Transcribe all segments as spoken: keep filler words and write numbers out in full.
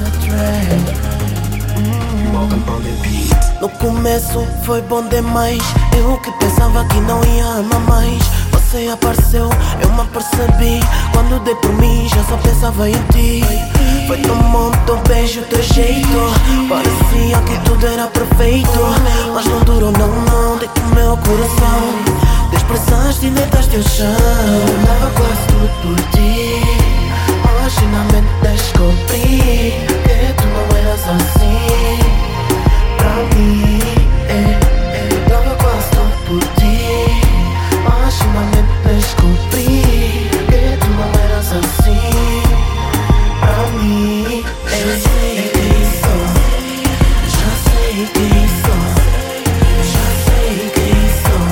No começo foi bom demais. Eu que pensava que não ia amar mais. Você apareceu, eu me apercebi. Quando dei por mim já só pensava em ti. Foi tão bom teu beijo, teu jeito. Parecia que tudo era perfeito. Mas não durou não, não, de que meu coração desprezaste e deitaste ao chão. Eu dava quase tudo por ti. Hoje finalmente descobri que tu não eras assim pra mim, é, é. Eu dava quase tudo por ti. Mas finalmente descobri que tu não eras assim pra mim, é. Já sei quem sou, já sei quem sou, já sei quem sou,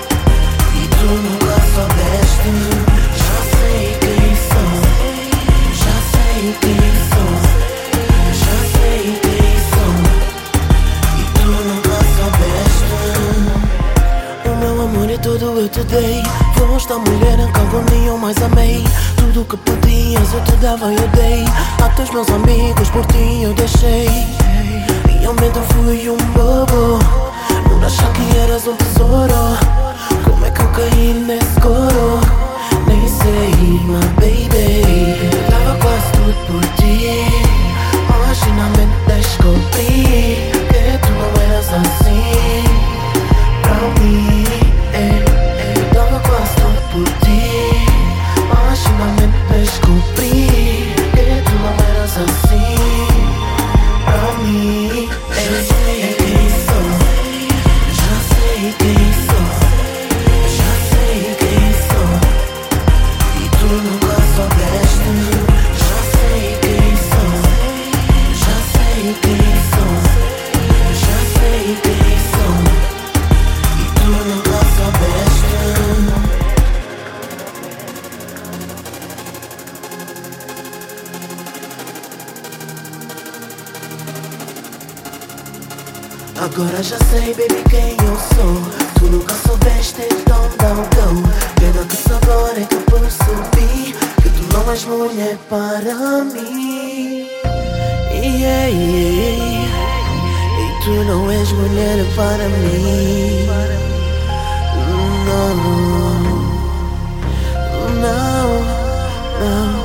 e tu nunca soubeste. Já sei quem sou, já sei quem sou, já sei quem sou, e tu nunca soubeste. O meu amor é tudo eu te dei. Foste a mulher em que algum dia eu mais amei. Tudo que podias eu te dava eu dei. Até os meus amigos por ti eu deixei. Realmente eu fui um bobo por achar que eras um tesouro. Como é que eu caí nesse coro? Nem sei, my baby. Eu dava quase tudo por ti. Mas finalmente descobri que tu não eras assim pra mim, é. Eu dava quase tudo por ti. Mas finalmente descobri que tu não eras assim pra mim, é. Já sei quem sou, já sei quem sou, já sei quem sou, e tu nunca soubeste. Já sei quem sou, já sei quem sou, já sei quem sou, e tu nunca soubeste. Agora já sei, baby, quem eu sou. Tu nunca soubeste, então não go. Pena que só agora é que eu percebi que tu não és mulher para mim, yeah, yeah. E tu não és mulher para mim. Não, não, não.